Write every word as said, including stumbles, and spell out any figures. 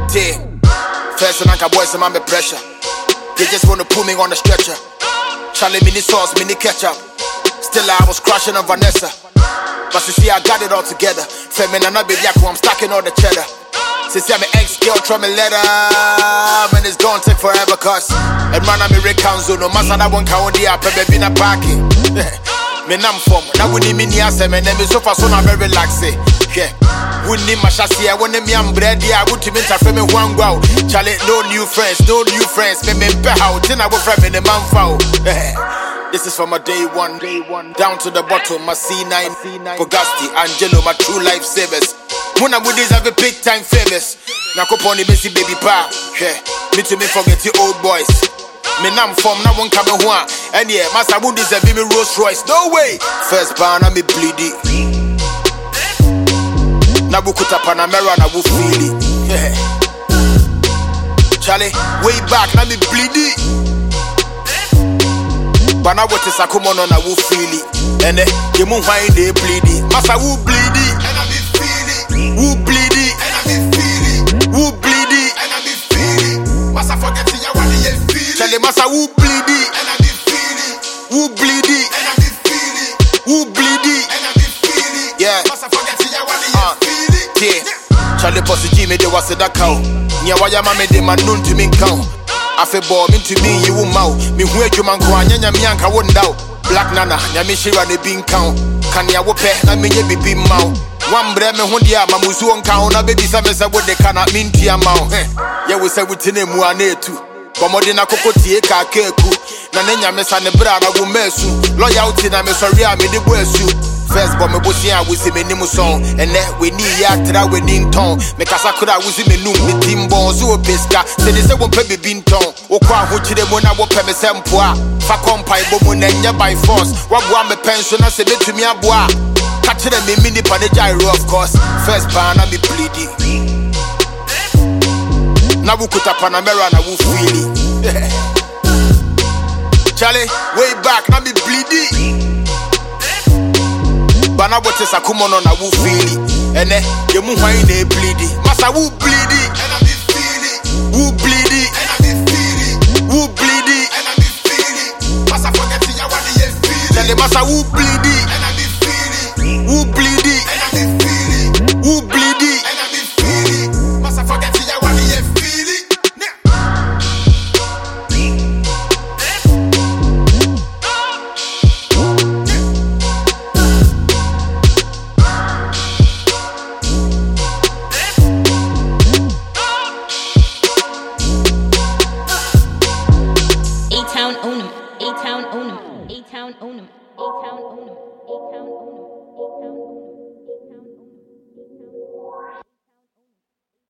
T. First and I boys, I'm under pressure. They just wanna put me on the stretcher. Charlie mini sauce, mini ketchup. Still I was crushing on Vanessa. But you see I got it all together. Feminine and baby, I'm stacking all the cheddar. Since I'm an ex-girl, try me letter. Man, it's gonna take forever, cuz. And man, I'm a Rick Council. No matter that one count the app, baby, in a parking. Me nam from, now we need me near seven, and me so far so I'm very relaxed. Yeah, we need my chassis, I want me I'm ready, I would to meet a friend one go. Charlie, no new friends, no new friends, me me pe how, then I will friend in the man foul. This is from my day one, day one, down to the bottom, my C nine, Pogasti, Angelo, my true life savers. When I'm with these, have a big time famous. Now, Coponi, Missy, baby, pa. Yeah, me to me forget the old boys. Me nam from na one come one. And yeah, Master Wood is a baby Rolls Royce. No way. First pan, I me bleedy. Na bukuta Panamera, na wu feel it. Yeah. Charlie, way back, na me bleedy. But now what is a common on a wu feel it. And eh, you move why they bleedy. Master wu bleedy. And I be feel it. Wu bleedy. And I be feel it. Wu bleedy. And I be feel it. Master forget to ya what you feel. Charlie Massa who bleedy and I be feeling. Who bleedy and I be feeling. Who bleedy and I be feeling. Yeah. Massa forget to ya what you feel. Yeah. Charlie Posse Jimmy de was a cow. Nya waya mame de man known to me count. I feel born into me you mau. Me who you man go anya mi anka won down. Black Nana, nya me shira de bean count. Can ya wope na me ye be mau. One bre me ho dia mamuzu on count na baby say me say what they cannot mean to mau. Yeah we say we tine mu anetu. Bomodi na kokotie ka keku na nenya mesa ne bra na wo mesu loyalty na me sorry a me de boasu first bomb me bosia we see me nim song and that we need ya tra we nim ton me kasa kura we see me num me timbo so peska say they say won pe be ton wo kwa ho kire mo na wo pe me sempo a fa kompai bo mo nenya by force wa boa me pension na say betumi aboa ka kire me mini pa de gyro of course first ban na me bleedy. Na wukuta Panamera na wu feel it. Charlie, way back na me bleedy. But now what is a common on a wu feel it. And eh, you move why they bleedy. Massa wu bleedy and I be feel it. Wu bleedy and I be feel it. Wu bleedy and I be feel it. Massa forget to ya what you feel it. Charlie Massa wu bleedy and I be feel it. Wu bleedy and I be feel it. Wu bleedy and I be feel it. Massa forget to ya what you feel it. A-Town own 'em, A-Town own 'em, A-Town own 'em, A-Town own 'em, A-Town own 'em, A-Town own 'em.